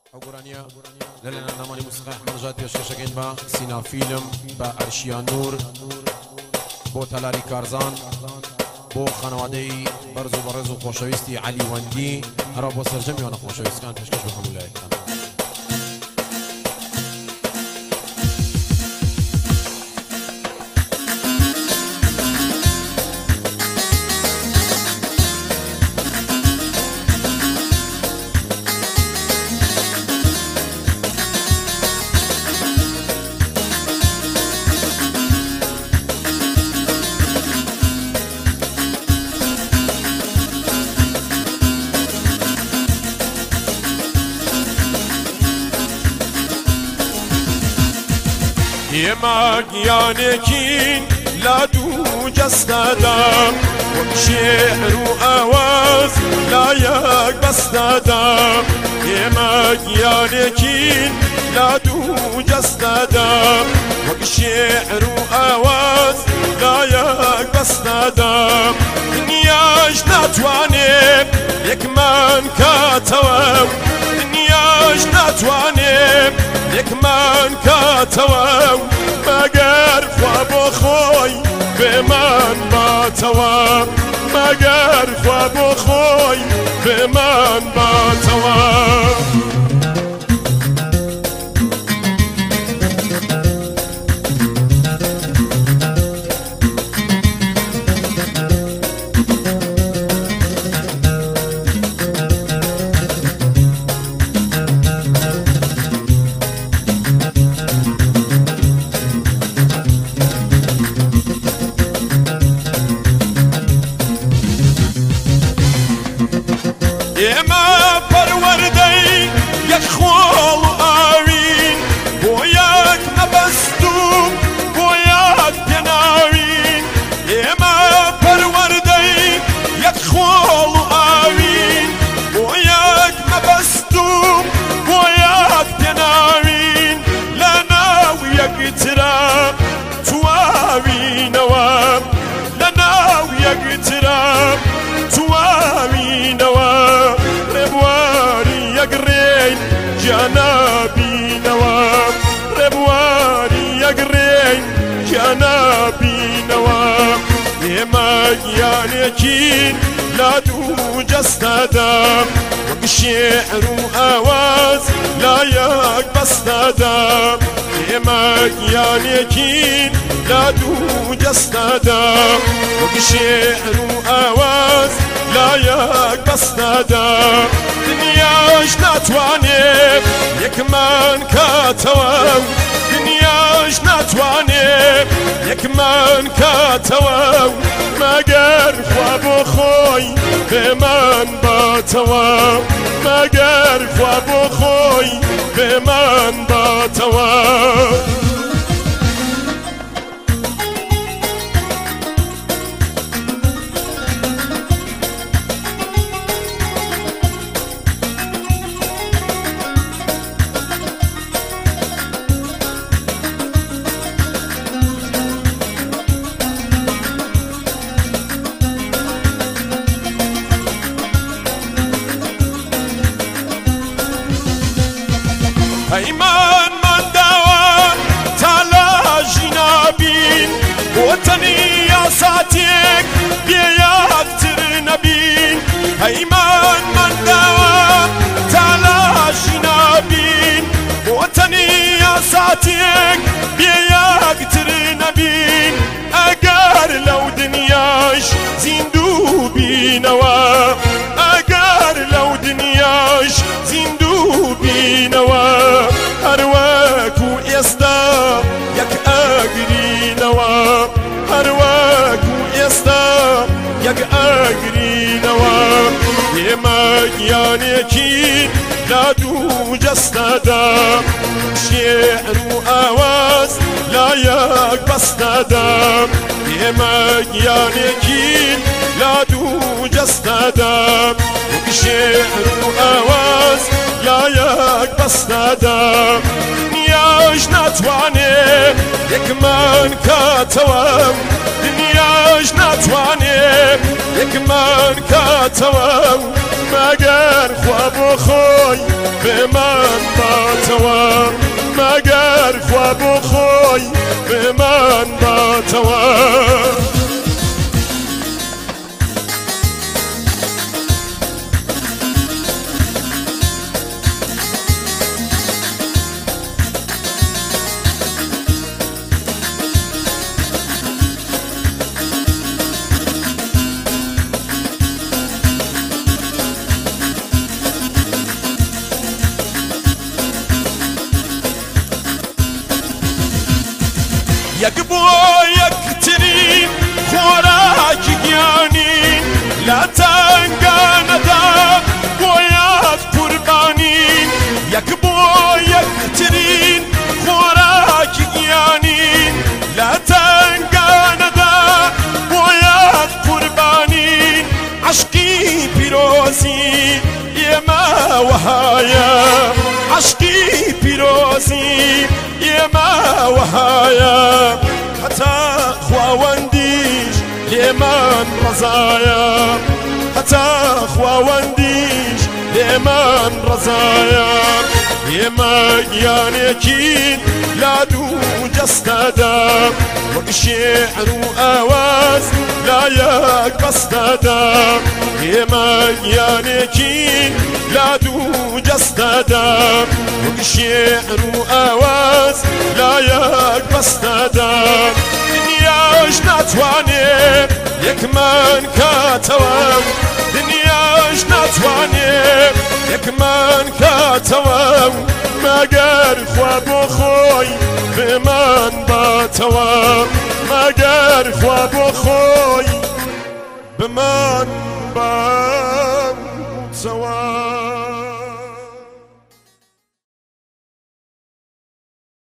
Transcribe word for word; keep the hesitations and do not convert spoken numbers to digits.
حقرانية لنا نماني موسيقى أحمد جاتي وشكشة با سينا فيلم با أرشيان نور بو تلاري كارزان بو خانوادي برزو برزو خوشويستي علي وندي هرا بو سرجمي وانا خوشويست كان تشكش بحمد الله يماك يانكين لا توجس ندم شعر وأواز لا يقبس ندم يماك يانكين لا توجس ندم شعر وأواز لا يقبس ندم دنياش نتواني يك من كاتوام دنياش نتواني يك من كاتوام مگر خواب خوی به من باتوام مگر خواب خوی به من باتوام يما پروردی یک خول آوین بویک نبستم بویک پناوین يما پروردی یک خول آوین بویک نبستم بویک پناوین لنا ویک ترا تواوین وام لنا ویک ترا تواوین وام ربواري يقرين جنابي نوام ربواري يقرين جنابي نوام يما يانكين لا توجس ندم وشعر وأواز لا يقبس ندم يما يانكين لا توجس ندم وشعر وأواز لا يقبس ندم دنياش نتواني يك من كاتوام دنياش نتواني يك من كاتوام مگر خواب خوی به من باتوام مگر خواب خوی به من باتوام هيمان من دوام تلا جنابين وطني يا ساتيك بياكتر نبين هيمان من دوام تلا جنابين وطني يا ساتيك بياكتر نبين اگر لو دنياش زندو بينوا اگر لو دنياش زندو بينوا هرواكو يستا يك اقري نوا هرواكو يستا يك اقري نوا يما يانكين لا توجس ندم شعر وأواز لا يقبس ندم يما يانكين لا توجس ندم شعر وأواز لا يقبس ندم دنياش نتواني يك من كاتوام دنياش نتواني يك من كاتوام مگر مگر خواب خوی به من باتوا مگر خواب خوی به من باتوا یک بو یک ترین خوراکی گیانی لاتنگان دا باید قربانی یک بو یک ترین خوراکی گیانی لاتنگان دا باید قربانی عشقی پیروزی یما وهایا عشقی پیروزی يما وهايا حتى خواونديش لمن رزايا حتى خواونديش لمن رزايا يما يانكين لا دو جستدا وشعر آواز لا يك بستدا يما يانكين لا دو جستدا وشعر آواز لا يك بستدا دنياش نتواني يك من كاتوام دنياش نتواني يك من كاتوام مگر خواب خوی به من باتوا مگر خواب خوی به من باتوا